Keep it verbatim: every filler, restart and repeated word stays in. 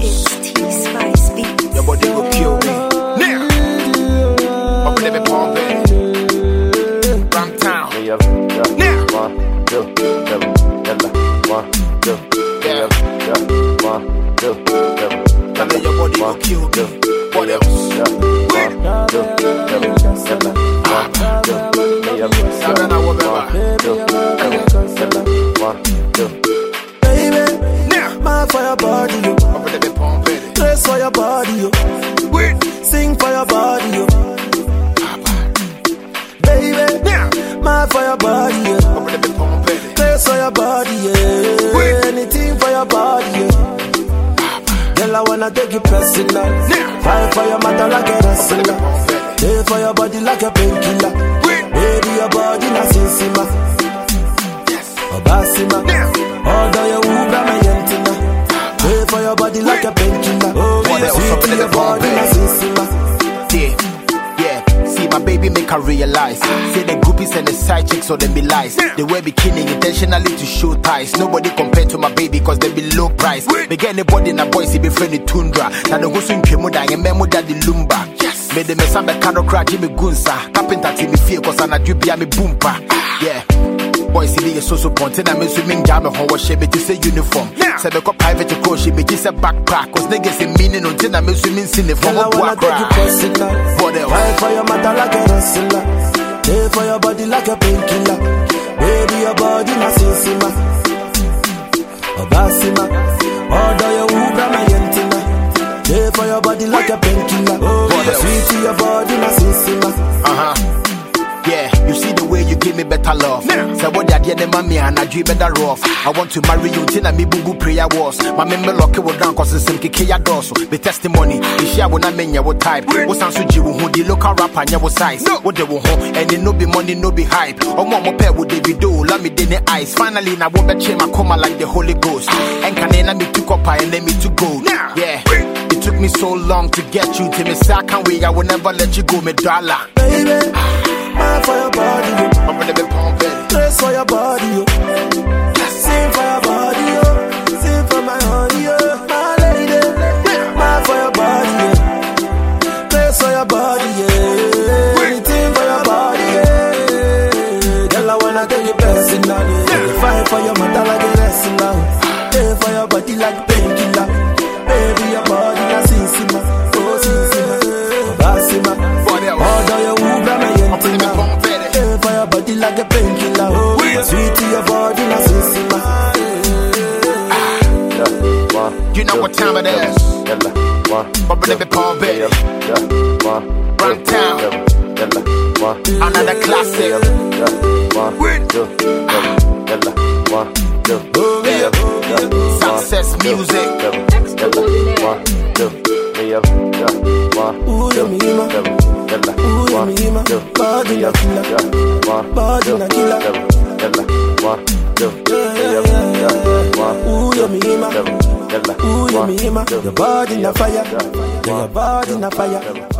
Your body will kill me. Now, up let me pump it. Ram town. Now, one, two, seven, one, two, yeah, one, two, seven. I know your body will kill me. What else? One, two, seven, seven, one, two, seven, one, two. Baby, now, my for your body, yo. Up let me pump it. Dress for your body, yo. Wait. Sing for your body, yo. Baby, Now, my for your body, yo. up let me pump it. Dress for your body, yeah. Wait. Anything for your body, yeah. Girl, I wanna take you personal. Now, Fight for your matter like a wrestler. Stay for your body like a painkiller. wait. Baby, your body na sinsima. Yes. Obasima. Now, Although you ubra my yentina. Stay for your body like a painkiller. Oh, What yeah, else? sweet Up in to the your body bomb, na baby. sinsima. yeah, yeah. See my baby make her realize. Say the groupies and the side chicks so them be lies. They wear bikini intentionally to show ties. Nobody compared to my baby cause they be low price. Me get anybody in a boy see be friendly tundra. Now the gosu nkemu da and memo da the lumba. Yes. Me the mesamba kano crack Jimmy Gunsa. Carpenter team me fear cause I do be a me boompa. Yeah. Boys see me so so ponte na me swimming jam me ho wash me to say uniform. Say be call private to she be just a backpack cause niggas say meaning until na me swimming sin the form Girl, I of wanna take you cry. personal. What else? Fight for your matter like a wrestler. Stay for your body like a painkiller. Baby, your body na sinsima. Obasima. Although you ubra my yentina. Stay for your body like a painkiller. Oh, What else? sweet to your body na sinsima. Uh-huh. Yeah, you see the way you give me better love. Say what you did, mommy, and I dream better rough. I want to marry you till I me boo boo prayer was. My member lock it down cause it's some kaya dorsal. The testimony, the share when I mean your type. What's answer you who the local rapper and your size? What they will home and it no be money, no be hype. Or more pair with the video, let me in the eyes. Finally, now won't bet my coma like the Holy Ghost. And can I me took up and let me to go. Yeah, it took me so long to get you to me. Say I can't wait, I will never let you go, me dollar. Baby, my for your body, yo. I'm gonna be pumping. Dress for your body, yo. Sing for your body, yo. Sing for my honey, yo. My lady, my for your body, yo. Dress for your body, yeah. Anything for your body, yeah. Girl, I wanna take you personal, yeah. Fight for your mother like a wrestler. Stay for your body like painkiller. Baby, your body na sinsima. Oh, sinsima. Obasima. What else? Although you ubra my I'm gonna be yentina. pumping. Stay for your body like a painkiller. Oh, sweet to your body na sinsima. You know what time it is. I'm gonna be pumping. Run town. Another classic. Success music. Ooh, you mima. Ooh, you mima. Body na killer. Body na killer. Ooh, you mima. Ooh, you mima. Your body na fire. Your body na fire.